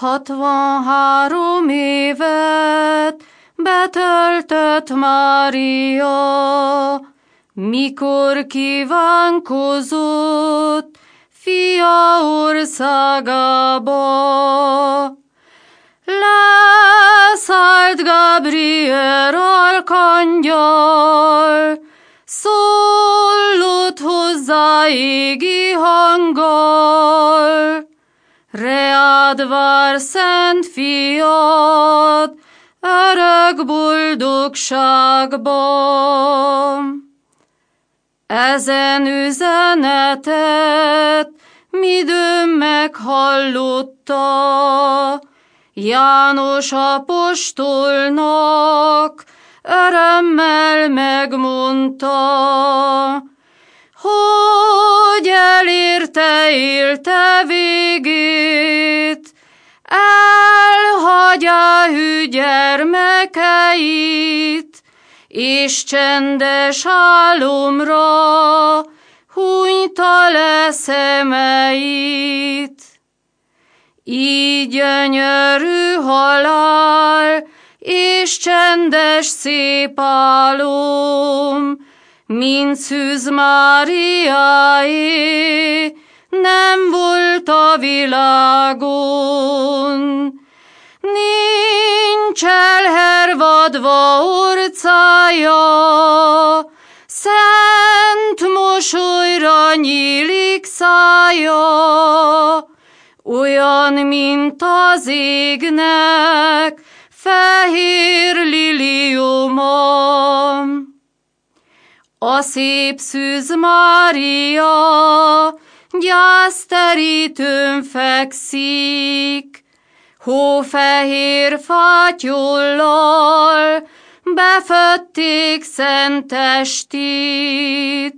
63 évet betöltött Mária, mikor kívánkozott Fia országába. Leszállt Gabriel arkangyal, szólott hozzá égi hanggal: reád vár szent fiad, örök boldogságban. Ezen üzenetet midőn meghallotta, János apostolnak örömmel megmondta, hogy elérte élte végét, elhagyja hű gyermekeit, és csendes álomra hunyta le szemeit. Így gyönyörű halál és csendes szép álom, mint Szűz Máriáé, nem volt a világon. Nincs elhervadva orcája, szent mosolyra nyílik szája, olyan, mint az égnek fehér liliuma. A szép Szűz Mária gyászterítőn fekszik, hófehér fátyollal befötték szent testét.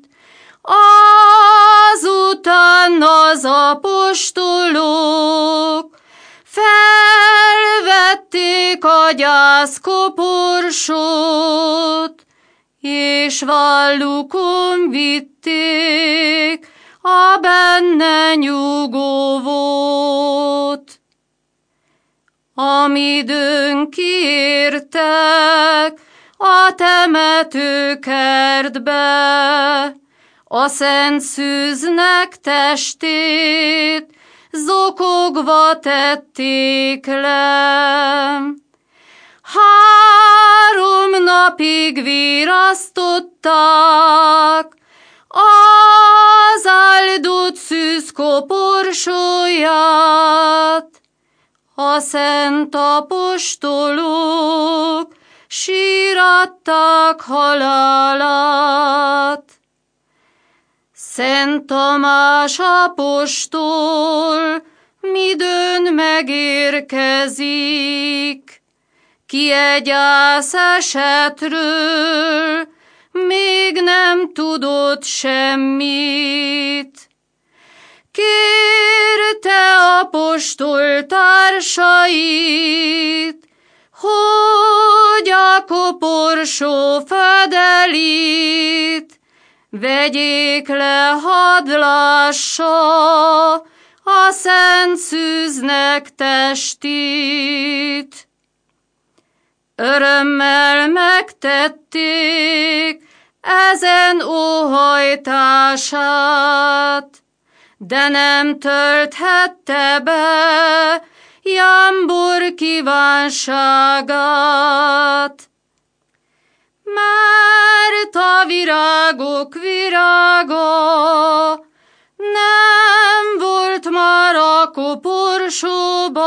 Azután az apostolok felvették a gyászkoporsót, és vállukon vitték a benne nyugovót. Amidőn kiértek a temetőkertbe, a szent Szűznek testét zokogva tették le. 3 napig virasztották az áldott Szűz koporsóját. A szent apostolok síratták halálát. Szent Tamás apostol midőn megérkezik, ki egy gyászesetről még nem tudott semmit. Kérte apostol társait, hogy a koporsó fedelét vegyék le, hadd lássa a szent Szűznek testét. Örömmel megtették ezen óhajtását, de nem tölthette be jámbor kívánságát. Mert a virágok virága nem volt már a koporsóba,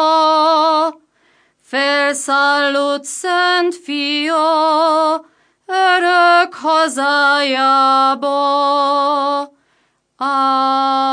felszállott szent fia örök hazájába. Ámen.